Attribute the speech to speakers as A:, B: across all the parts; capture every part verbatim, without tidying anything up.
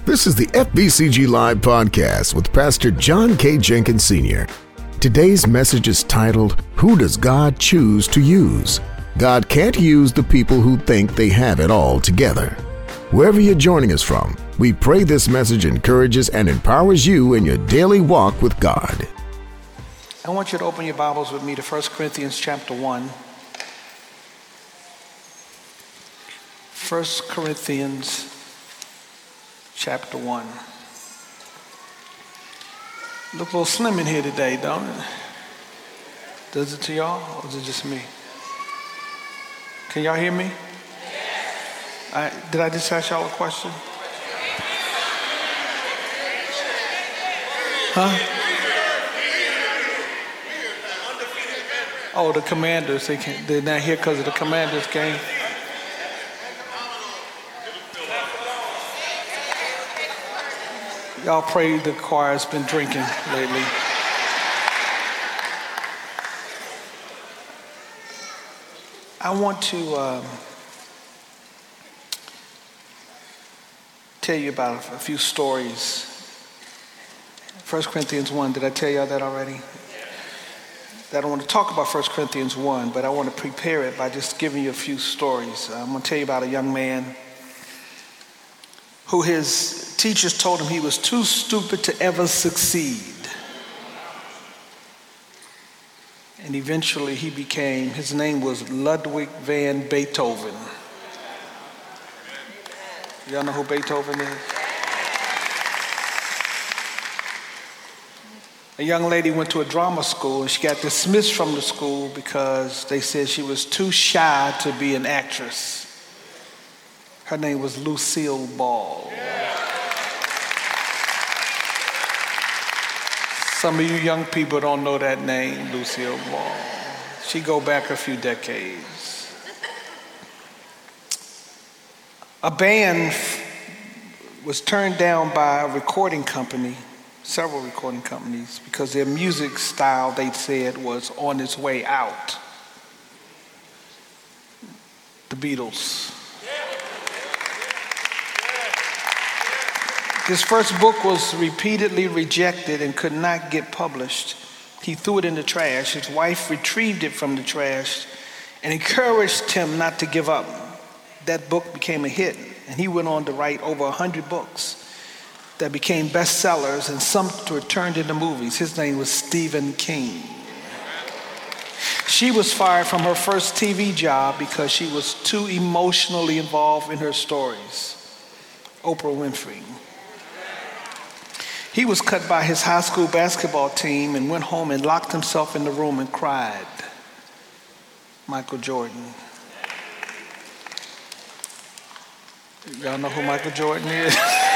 A: This is the F B C G Live podcast with Pastor John K. Jenkins Senior Today's message is titled, Who Does God Choose to Use? God can't use the people who think they have it all together. Wherever you're joining us from, we pray this message encourages and empowers you in your daily walk with God.
B: I want you to open your Bibles with me to First Corinthians chapter one. First Corinthians chapter one. Look a little slim in here today, don't it? Does it to y'all, or is it just me? Can y'all hear me? I, did I just ask y'all a question? Huh? Oh, the Commanders, they can't, they're not here because of the Commanders game. Y'all pray the choir's been drinking lately. I want to um, tell you about a few stories. First Corinthians one, did I tell y'all that already? That I want to talk about First Corinthians one, but I want to prepare it by just giving you a few stories. I'm going to tell you about a young man who his teachers told him he was too stupid to ever succeed. And eventually he became, his name was Ludwig van Beethoven. Y'all know who Beethoven is? A young lady went to a drama school and she got dismissed from the school because they said she was too shy to be an actress. Her name was Lucille Ball. Some of you young people don't know that name, Lucille Ball. She go back a few decades. A band was turned down by a recording company, several recording companies, because their music style, they said, was on its way out. The Beatles. His first book was repeatedly rejected and could not get published. He threw it in the trash. His wife retrieved it from the trash and encouraged him not to give up. That book became a hit, and he went on to write over one hundred books that became bestsellers, and some were turned into movies. His name was Stephen King. She was fired from her first T V job because she was too emotionally involved in her stories. Oprah Winfrey. He was cut by his high school basketball team and went home and locked himself in the room and cried. Michael Jordan. Y'all know who Michael Jordan is?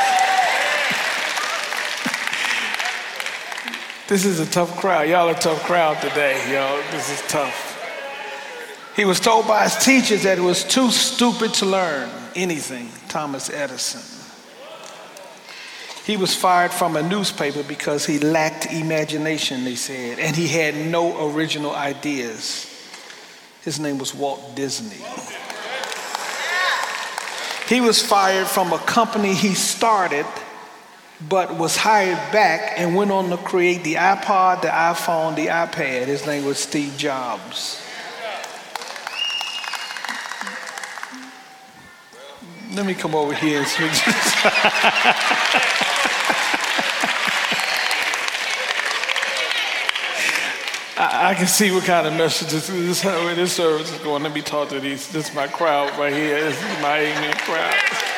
B: This is a tough crowd. Y'all are a tough crowd today, y'all. This is tough. He was told by his teachers that he was too stupid to learn anything. Thomas Edison. He was fired from a newspaper because he lacked imagination, they said, and he had no original ideas. His name was Walt Disney. He was fired from a company he started, but was hired back and went on to create the iPod, the iPhone, the iPad. His name was Steve Jobs. Let me come over here and switch this. I, I can see what kind of messages this is, how this service is going. Let me talk to these. This is my crowd right here. This is my amen crowd.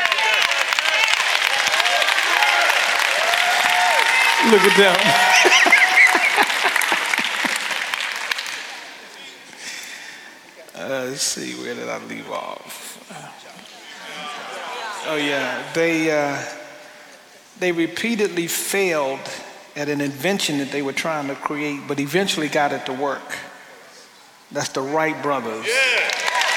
B: Look at them. uh, let's see, where did I leave off? Oh yeah, they uh, they repeatedly failed at an invention that they were trying to create, but eventually got it to work. That's the Wright brothers. Yeah.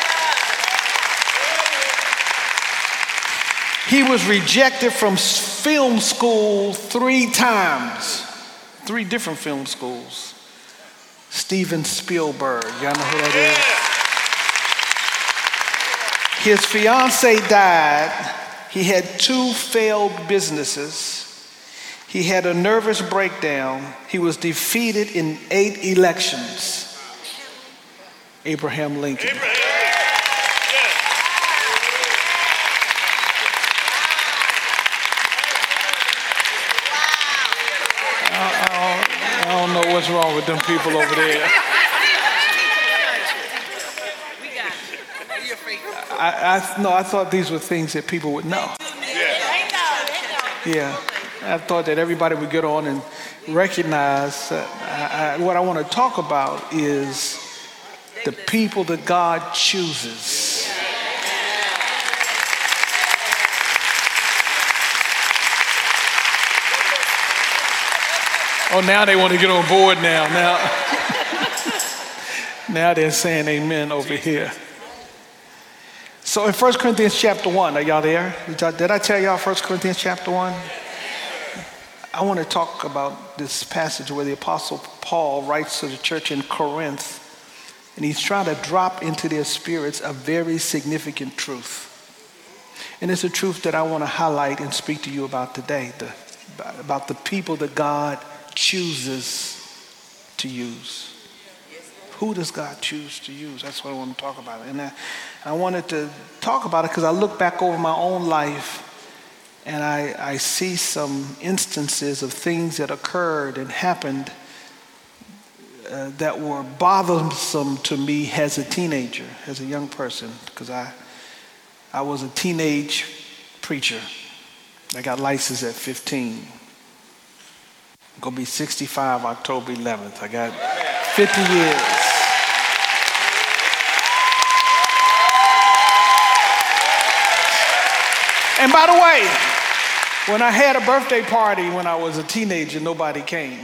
B: He was rejected from film school three times, three different film schools. Steven Spielberg, y'all know who that is? His fiance died He had two failed businesses. He had a nervous breakdown. He was defeated in eight elections. Abraham Lincoln. Abraham. I, I don't know what's wrong with them people over there. I, I no, I thought these were things that people would know. Yeah, I thought that everybody would get on and recognize. Uh, I, I, what I want to talk about is the people that God chooses. Oh, now they want to get on board now. Now, now they're saying amen over here. So in First Corinthians chapter one, are y'all there? Did I tell y'all First Corinthians chapter one? I want to talk about this passage where the Apostle Paul writes to the church in Corinth, and he's trying to drop into their spirits a very significant truth. And it's a truth that I want to highlight and speak to you about today, the, about the people that God chooses to use. Who does God choose to use? That's what I want to talk about. And I, I wanted to talk about it because I look back over my own life and I, I see some instances of things that occurred and happened uh, that were bothersome to me as a teenager, as a young person, because I, I was a teenage preacher. I got licensed at fifteen. I'm going to be sixty-five October eleventh. I got fifty years. And by the way, when I had a birthday party when I was a teenager, nobody came.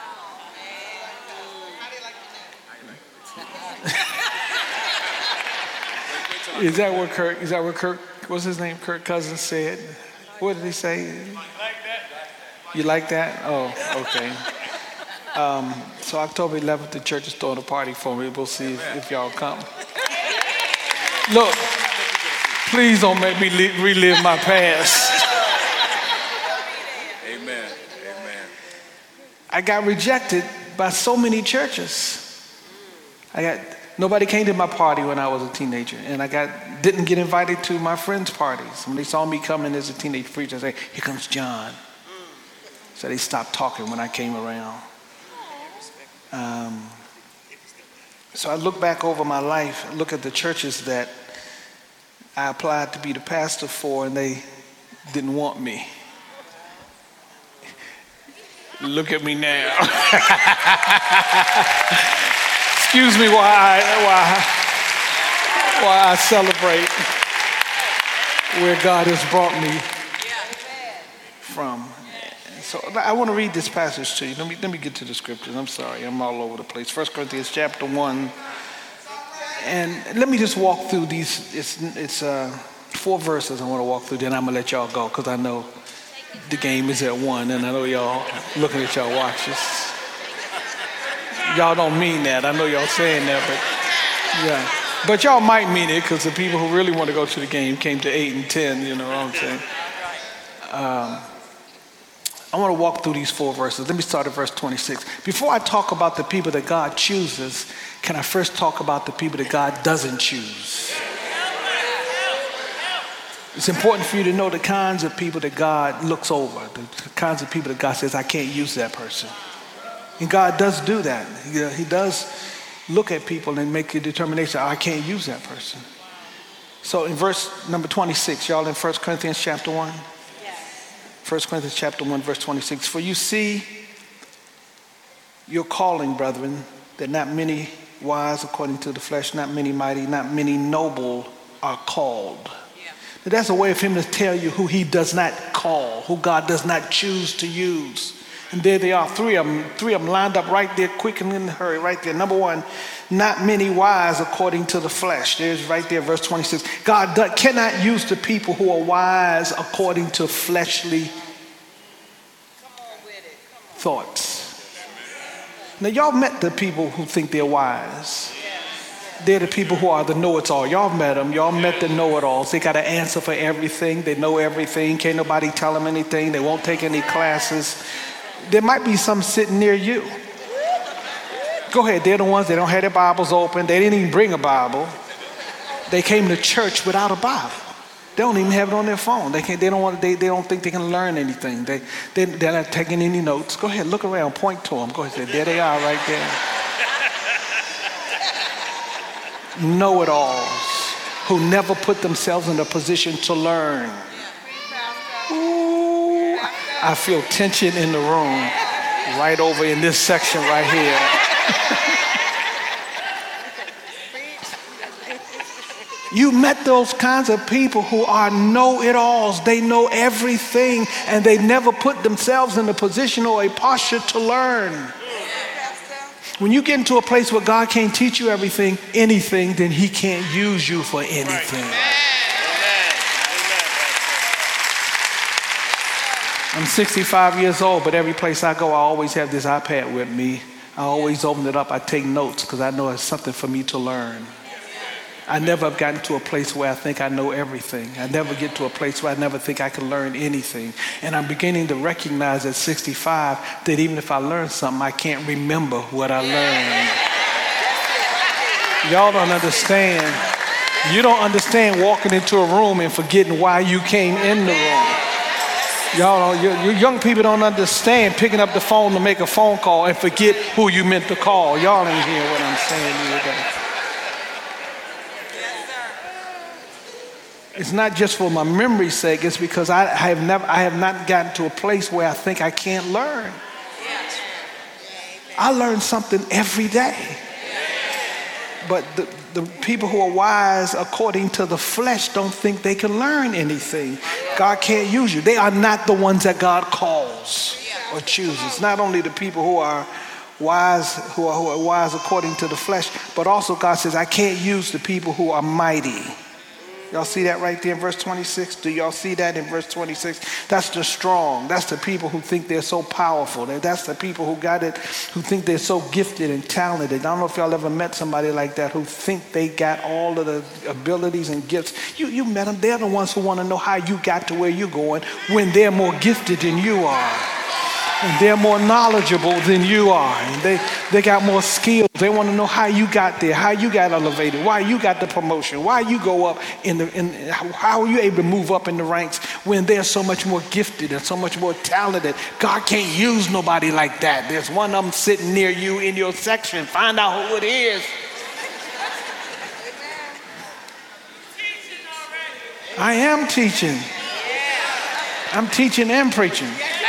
B: Is that what Kirk, is that what Kirk, what's his name, Kirk Cousins said? What did he say? You like that? Oh, okay. Um, so October eleventh, the church is throwing a party for me. We'll see if, if y'all come. Look, please don't make me li- relive my past.
C: Amen. Amen.
B: I got rejected by so many churches. I got nobody came to my party when I was a teenager, and I got didn't get invited to my friends' parties. When they saw me coming as a teenage preacher, they say, "Here comes John." So they stopped talking when I came around. Um, so I look back over my life, look at the churches that I applied to be the pastor for, and they didn't want me. Look at me now. Excuse me while I, while, I, while I celebrate where God has brought me from. So I want to read this passage to you. Let me, let me get to the scriptures. I'm sorry, I'm all over the place. First Corinthians chapter one. And let me just walk through these. It's, it's uh, four verses I want to walk through. Then I'm going to let y'all go because I know the game is at one. And I know y'all looking at y'all watches. Y'all don't mean that. I know y'all saying that, but yeah. But y'all might mean it because the people who really want to go to the game came to eight and ten, you know what I'm saying? Um, I want to walk through these four verses. Let me start at verse twenty-six. Before I talk about the people that God chooses, can I first talk about the people that God doesn't choose? It's important for you to know the kinds of people that God looks over, the kinds of people that God says, I can't use that person. And God does do that. He, uh, he does look at people and make a determination, I can't use that person. So in verse number twenty-six, y'all in First Corinthians chapter one? First Corinthians chapter one, verse twenty-six. For you see your calling, brethren, that not many wise according to the flesh, not many mighty, not many noble are called. Yeah. Now that's a way of him to tell you who he does not call, who God does not choose to use. And there they are, three of them, three of them lined up right there, quick and in a hurry, right there. Number one, not many wise according to the flesh. There's right there, verse twenty-six. God does, cannot use the people who are wise according to fleshly thoughts. Now, y'all met the people who think they're wise. They're the people who are the know-it-all. Y'all met them. Y'all met the know-it-alls. They got an answer for everything. They know everything. Can't nobody tell them anything. They won't take any classes. There might be some sitting near you. Go ahead. They're the ones that don't have their Bibles open. They didn't even bring a Bible. They came to church without a Bible. They don't even have it on their phone. They can't. They don't want. They, they don't think they can learn anything. They, they they're not taking any notes. Go ahead. Look around. Point to them. Go ahead. Say, there they are, right there. Know-it-alls who never put themselves in a position to learn. Ooh, I feel tension in the room right over in this section right here. You met those kinds of people who are know-it-alls. They know everything, and they never put themselves in a position or a posture to learn. When you get into a place where God can't teach you everything, anything, then he can't use you for anything. I'm sixty-five years old, but every place I go, I always have this iPad with me. I always open it up. I take notes because I know it's something for me to learn. I never have gotten to a place where I think I know everything. I never get to a place where I never think I can learn anything. And I'm beginning to recognize at sixty-five that even if I learn something, I can't remember what I learned. Y'all don't understand. You don't understand walking into a room and forgetting why you came in the room. Y'all, you, you young people don't understand picking up the phone to make a phone call and forget who you meant to call. Y'all ain't hear what I'm saying today. It's not just for my memory's sake. It's because I, I have never, I have not gotten to a place where I think I can't learn. I learn something every day. But the, the people who are wise according to the flesh don't think they can learn anything. God can't use you. They are not the ones that God calls or chooses. Not only the people who are wise, who are, who are wise according to the flesh, but also God says, I can't use the people who are mighty. Y'all see that right there in verse twenty-six? Do y'all see that in verse twenty-six? That's the strong. That's the people who think they're so powerful. That's the people who got it, who think they're so gifted and talented. I don't know if y'all ever met somebody like that who think they got all of the abilities and gifts. You, you met them. They're the ones who want to know how you got to where you're going when they're more gifted than you are. And they're more knowledgeable than you are. And they, they got more skills. They want to know how you got there, how you got elevated, why you got the promotion, why you go up in the, in, how are you able to move up in the ranks when they're so much more gifted and so much more talented. God can't use nobody like that. There's one of them sitting near you in your section. Find out who it is. I am teaching. I'm teaching and preaching.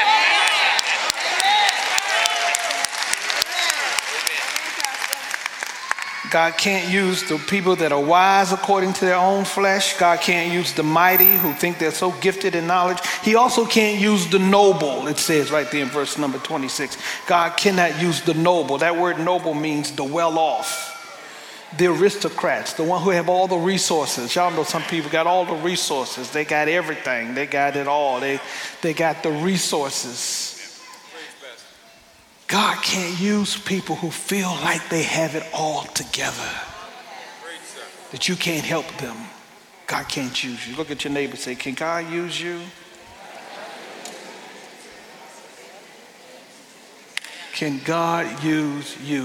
B: God can't use the people that are wise according to their own flesh. God can't use the mighty who think they're so gifted in knowledge. He also can't use the noble, it says right there in verse number twenty-six. God cannot use the noble. That word noble means the well-off, the aristocrats, the one who have all the resources. Y'all know some people got all the resources. They got everything. They got it all. They, they got the resources. God can't use people who feel like they have it all together, that you can't help them. God can't use you. Look at your neighbor and say, can God use you? Can God use you?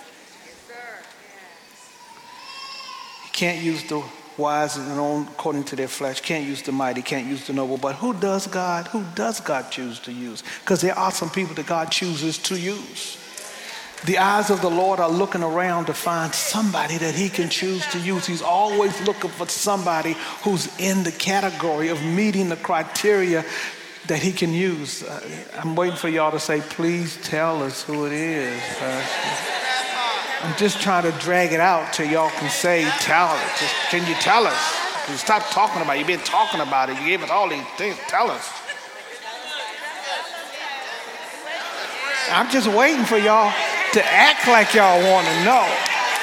B: He can't use the wise and own according to their flesh, can't use the mighty, can't use the noble. But who does God, who does God choose to use? Because there are some people that God chooses to use. The eyes of the Lord are looking around to find somebody that he can choose to use. He's always looking for somebody who's in the category of meeting the criteria that he can use. Uh, I'm waiting for y'all to say, please tell us who it is, Pastor. I'm just trying to drag it out till y'all can say, tell us. Just, can you tell us? You stop talking about it. You've been talking about it. You gave us all these things. Tell us. I'm just waiting for y'all to act like y'all want to know.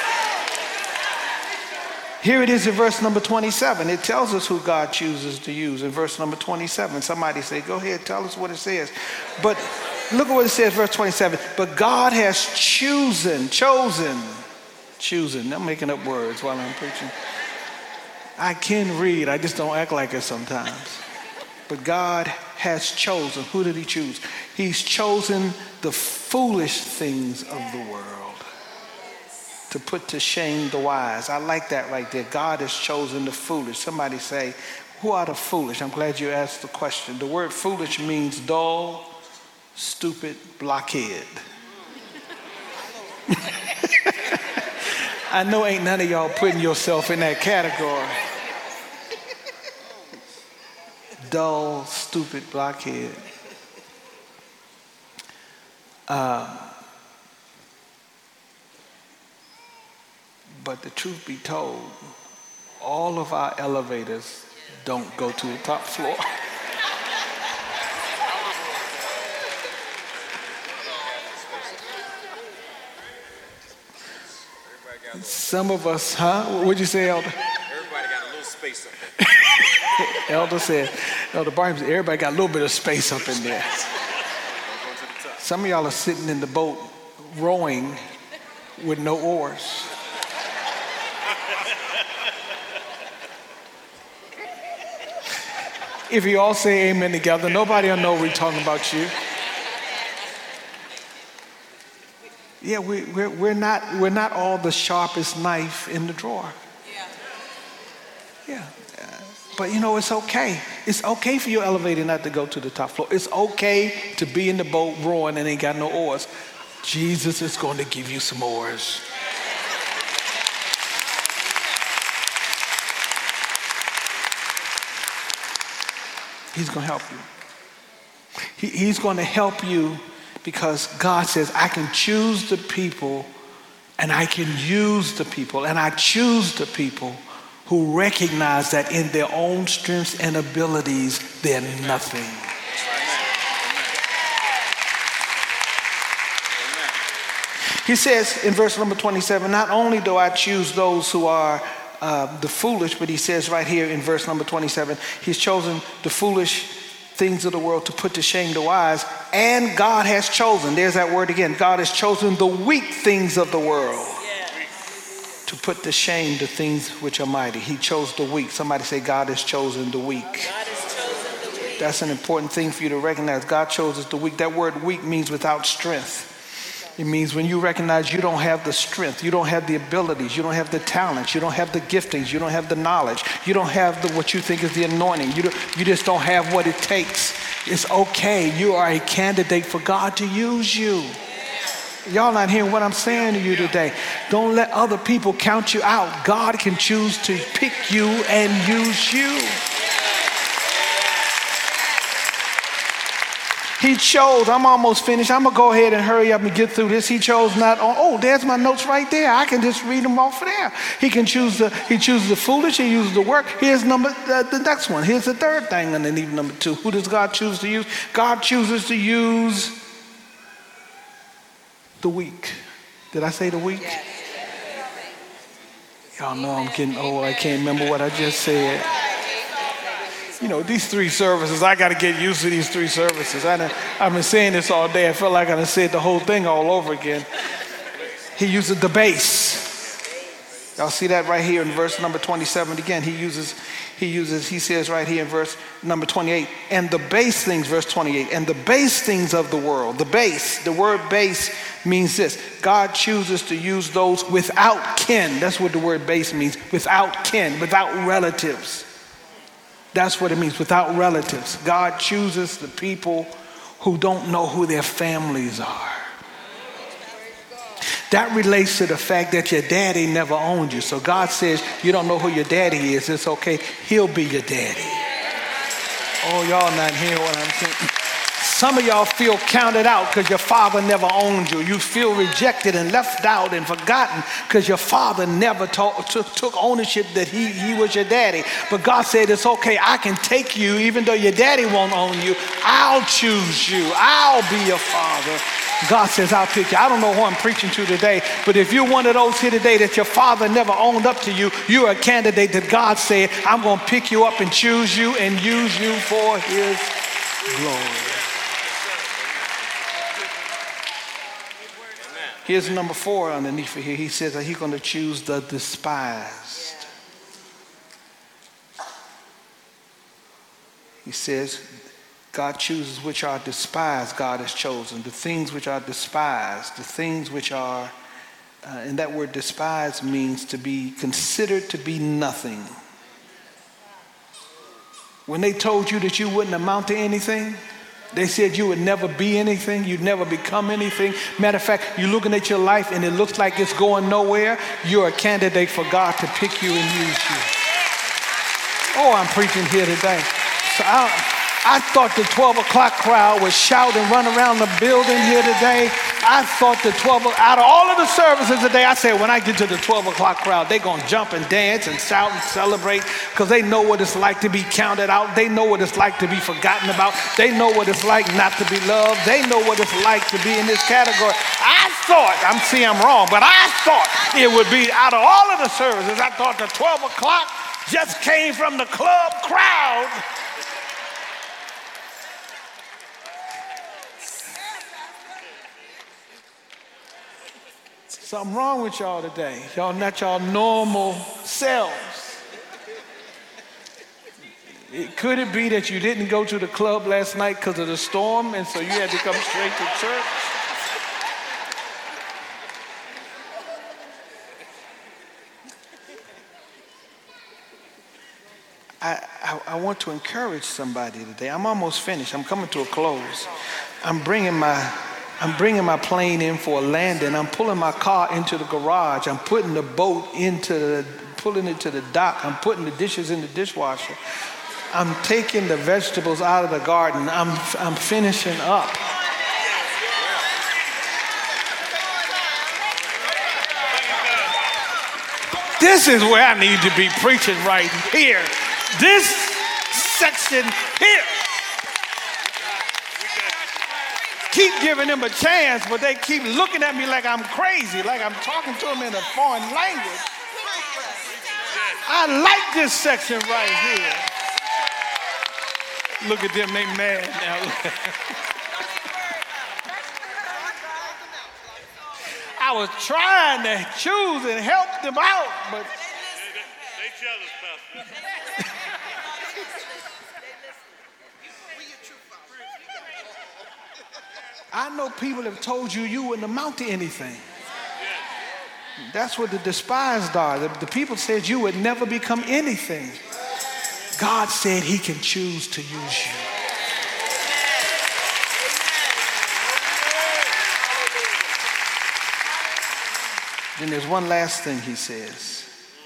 B: Here it is in verse number twenty-seven. It tells us who God chooses to use in verse number twenty-seven. Somebody say, go ahead, tell us what it says. But look at what it says, verse twenty-seven. But God has chosen, chosen Choosing. I'm making up words while I'm preaching. I can read. I just don't act like it sometimes. But God has chosen. Who did he choose? He's chosen the foolish things of the world to put to shame the wise. I like that right there. God has chosen the foolish. Somebody say, who are the foolish? I'm glad you asked the question. The word foolish means dull, stupid, blockhead. I know ain't none of y'all putting yourself in that category. Dull, stupid, blockhead. Uh, but the truth be told, all of our elevators don't go to the top floor. Some of us, huh? What'd you say, Elder?
C: Everybody got a little space up there.
B: Elder said, Elder Barham said, everybody got a little bit of space up in there. Some of y'all are sitting in the boat rowing with no oars. If you all say amen together, nobody will know we're talking about you. Yeah, we, we're, we're, not, we're not all the sharpest knife in the drawer. Yeah. Uh, but you know, it's okay. It's okay for your elevator not to go to the top floor. It's okay to be in the boat rowing and ain't got no oars. Jesus is going to give you some oars. He's going to help you. He, he's going to help you because God says, I can choose the people and I can use the people. And I choose the people who recognize that in their own strengths and abilities, they're nothing. He says in verse number twenty-seven, not only do I choose those who are uh, the foolish, but he says right here in verse number twenty-seven, he's chosen the foolish things of the world to put to shame the wise, and God has chosen, there's that word again, God has chosen the weak things of the world to put to shame the things which are mighty. He chose the weak. Somebody say, God has chosen the weak. God has chosen the weak. That's an important thing for you to recognize. God chose the weak. That word weak means without strength. It means when you recognize you don't have the strength, you don't have the abilities, you don't have the talents, you don't have the giftings, you don't have the knowledge, you don't have the, what you think is the anointing, you, don't, you just don't have what it takes. It's okay. You are a candidate for God to use you. Y'all not hearing what I'm saying to you today. Don't let other people count you out. God can choose to pick you and use you. He chose, I'm almost finished. I'm going to go ahead and hurry up and get through this. He chose not, on, oh, there's my notes right there. I can just read them off of there. He can choose the, he chooses the foolish, he uses the work. Here's number, uh, the next one. Here's the third thing underneath number two. Who does God choose to use? God chooses to use the weak. Did I say the weak? Yes. Y'all know I'm getting old. I can't remember what I just said. You know, these three services, I got to get used to these three services. I done, I've been saying this all day. I feel like I done said the whole thing all over again. He uses the base. Y'all see that right here in verse number twenty-seven again. He uses, he uses, he says right here in verse number twenty-eight, and the base things, verse twenty-eight, and the base things of the world. The base, the word base means this. God chooses to use those without kin. That's what the word base means. Without kin, without relatives. That's what it means, without relatives. God chooses the people who don't know who their families are. That relates to the fact that your daddy never owned you. So God says, you don't know who your daddy is. It's okay. He'll be your daddy. Oh, y'all not hearing what I'm saying. Some of y'all feel counted out because your father never owned you. You feel rejected and left out and forgotten because your father never talk, took, took ownership that he, he was your daddy. But God said, it's okay. I can take you even though your daddy won't own you. I'll choose you. I'll be your father. God says, I'll pick you. I don't know who I'm preaching to today, but if you're one of those here today that your father never owned up to you, you're a candidate that God said, I'm going to pick you up and choose you and use you for his glory. Here's number four underneath it here. He says that he's going to choose the despised. He says, God chooses which are despised, God has chosen. The things which are despised, the things which are, uh, and that word despised means to be considered to be nothing. When they told you that you wouldn't amount to anything, they said you would never be anything, you'd never become anything. Matter of fact, you're looking at your life and it looks like it's going nowhere. You're a candidate for God to pick you and use you. Oh, I'm preaching here today. So I, I thought the twelve o'clock crowd would shout and run around the building here today. I thought the twelve, out of all of the services today, I said when I get to the twelve o'clock crowd, they're going to jump and dance and shout and celebrate because they know what it's like to be counted out. They know what it's like to be forgotten about. They know what it's like not to be loved. They know what it's like to be in this category. I thought, I'm see I'm wrong, but I thought it would be out of all of the services, I thought the twelve o'clock just came from the club crowd. Something wrong with y'all today. Y'all not y'all normal selves. It, could it be that you didn't go to the club last night because of the storm and so you had to come straight to church? I, I, I want to encourage somebody today. I'm almost finished. I'm coming to a close. I'm bringing my I'm bringing my plane in for a landing. I'm pulling my car into the garage. I'm putting the boat into the, pulling it to the dock. I'm putting the dishes in the dishwasher. I'm taking the vegetables out of the garden. I'm, I'm finishing up. This is where I need to be preaching right here. This section here. Keep giving them a chance, but they keep looking at me like I'm crazy, like I'm talking to them in a foreign language. I like this section right here. Look at them, they mad now. I was trying to choose and help them out, but
C: they, they jealous, Pastor.
B: I know people have told you you wouldn't amount to anything. That's what the despised are. The, the people said you would never become anything. God said he can choose to use you. Then there's one last thing he says.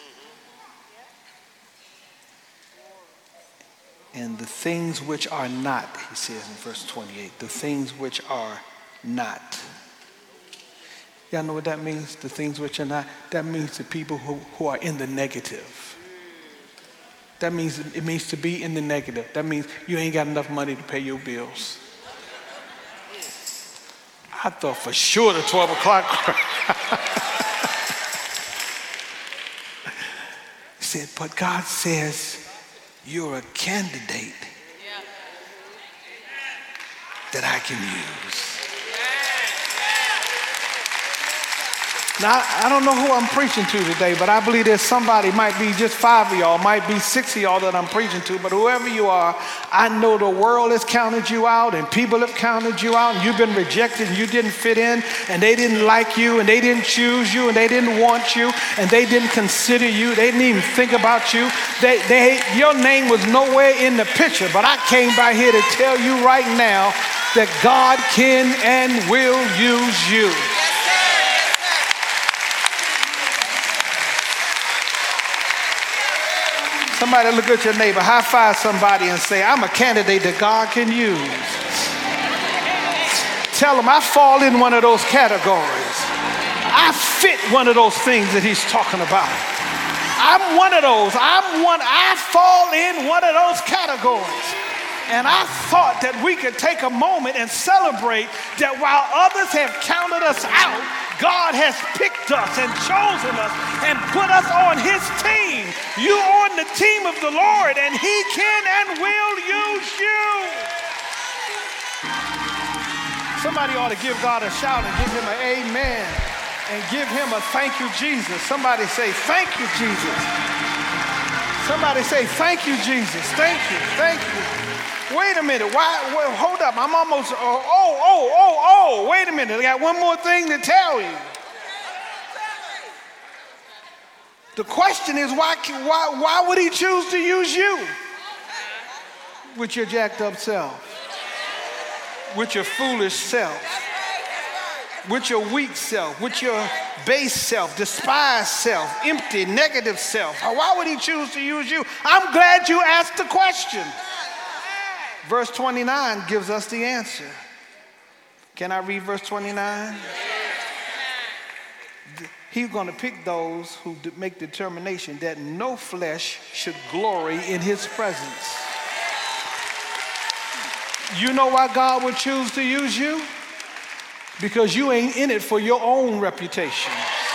B: And the things which are not, he says in verse twenty-eight, the things which are not. Y'all know what that means? The things which are not. That means the people who, who are in the negative. That means, it means to be in the negative. That means you ain't got enough money to pay your bills. I thought for sure the twelve o'clock crowd. He said, but God says, you're a candidate that I can use. Now, I don't know who I'm preaching to today, but I believe there's somebody, might be just five of y'all, might be six of y'all that I'm preaching to, but whoever you are, I know the world has counted you out and people have counted you out and you've been rejected and you didn't fit in and they didn't like you and they didn't choose you and they didn't want you and they didn't consider you. They didn't even think about you. They, they, your name was nowhere in the picture, but I came by here to tell you right now that God can and will use you. Somebody look at your neighbor, high five somebody and say, I'm a candidate that God can use. Tell them I fall in one of those categories. I fit one of those things that he's talking about. I'm one of those. I'm one, I fall in one of those categories. And I thought that we could take a moment and celebrate that while others have counted us out, God has picked us and chosen us and put us on his team. You're on the team of the Lord and he can and will use you. Somebody ought to give God a shout and give him an amen. and give him a thank you, Jesus. Somebody say, thank you, Jesus. Somebody say, thank you, Jesus. Thank you, thank you. Wait a minute. Why? Well, hold up. I'm almost, oh, oh, oh, oh, oh. Wait a minute. I got one more thing to tell you. The question is, why, why, why would he choose to use you with your jacked up self, with your foolish self, with your weak self, with your base self, despised self, empty, negative self? Why would he choose to use you? I'm glad you asked the question. Verse twenty-nine gives us the answer. Can I read verse twenty-nine? He's going to pick those who make determination that no flesh should glory in his presence. You know why God would choose to use you? Because you ain't in it for your own reputation.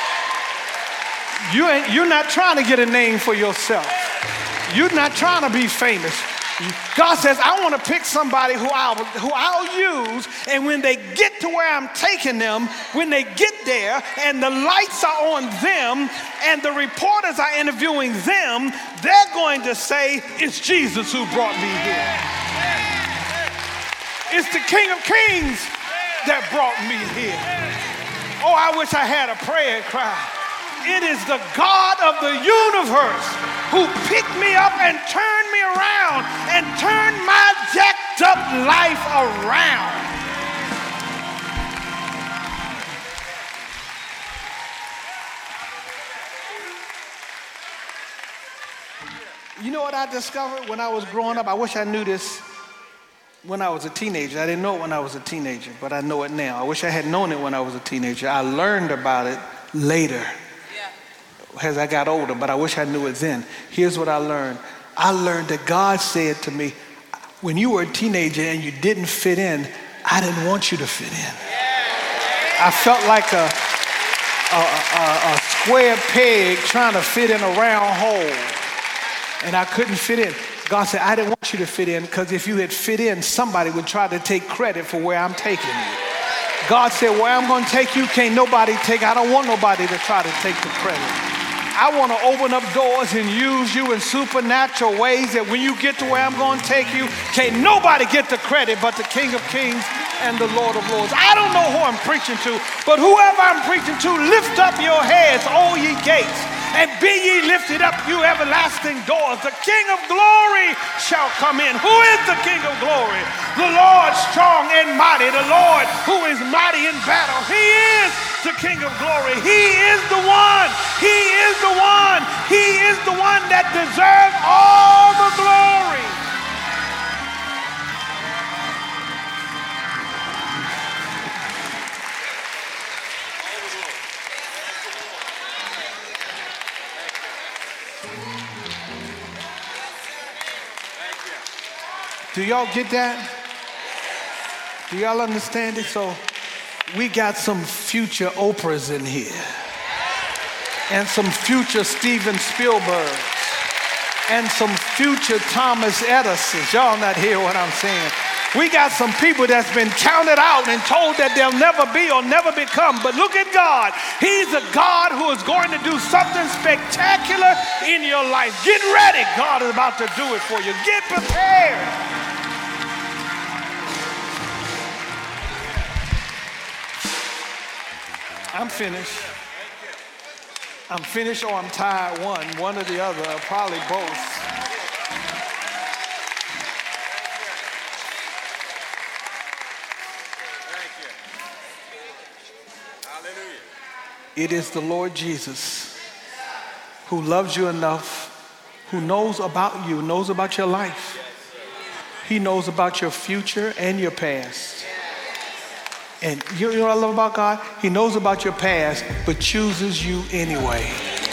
B: You ain't, you're not trying to get a name for yourself. You're not trying to be famous. God says, I want to pick somebody who I'll, who I'll use, and when they get to where I'm taking them, when they get there and the lights are on them and the reporters are interviewing them, they're going to say, it's Jesus who brought me here. It's the King of Kings that brought me here. Oh, I wish I had a prayer cry. It is the God of the universe who picked me up and turned me around and turned my jacked up life around. You know what I discovered when I was growing up? I wish I knew this when I was a teenager. I didn't know it when I was a teenager, but I know it now. I wish I had known it when I was a teenager. I learned about it later as I got older, but I wish I knew it then. Here's what I learned. I learned that God said to me, when you were a teenager and you didn't fit in, I didn't want you to fit in. I felt like a, a, a, a square peg trying to fit in a round hole, and I couldn't fit in. God said, I didn't want you to fit in, because if you had fit in, somebody would try to take credit for where I'm taking you. God said, where I'm going to take you, can't nobody take. I don't want nobody to try to take the credit. I want to open up doors and use you in supernatural ways that when you get to where I'm going to take you, can't nobody get the credit but the King of Kings and the Lord of Lords. I don't know who I'm preaching to, but whoever I'm preaching to, lift up your heads, all ye gates, and be ye lifted up, you everlasting doors. The King of glory shall come in. Who is the King of glory? The Lord strong and mighty, the Lord who is mighty in battle. He is the King of glory. He is the one. He is the one. He is the one that deserves all the glory. Do y'all get that? Do y'all understand it? So we got some future Oprahs in here, and some future Steven Spielbergs, and some future Thomas Edisons. Y'all not hear what I'm saying? We got some people that's been counted out and told that they'll never be or never become. But look at God. He's a God who is going to do something spectacular in your life. Get ready. God is about to do it for you. Get prepared. I'm finished. I'm finished or I'm tired, one, one or the other, or probably both.
C: Thank you. Hallelujah.
B: It is the Lord Jesus who loves you enough, who knows about you, knows about your life. He knows about your future and your past. And you know what I love about God? He knows about your past, but chooses you anyway.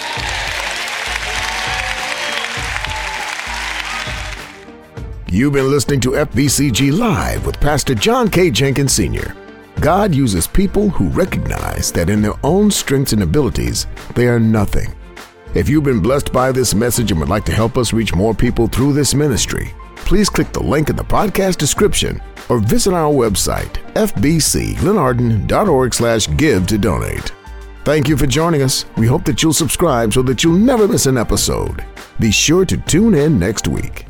A: You've been listening to F B C G Live with Pastor John K. Jenkins Senior God uses people who recognize that in their own strengths and abilities, they are nothing. If you've been blessed by this message and would like to help us reach more people through this ministry, please click the link in the podcast description or visit our website, f b c glenarden dot org slash give to donate. Thank you for joining us. We hope that you'll subscribe so that you'll never miss an episode. Be sure to tune in next week.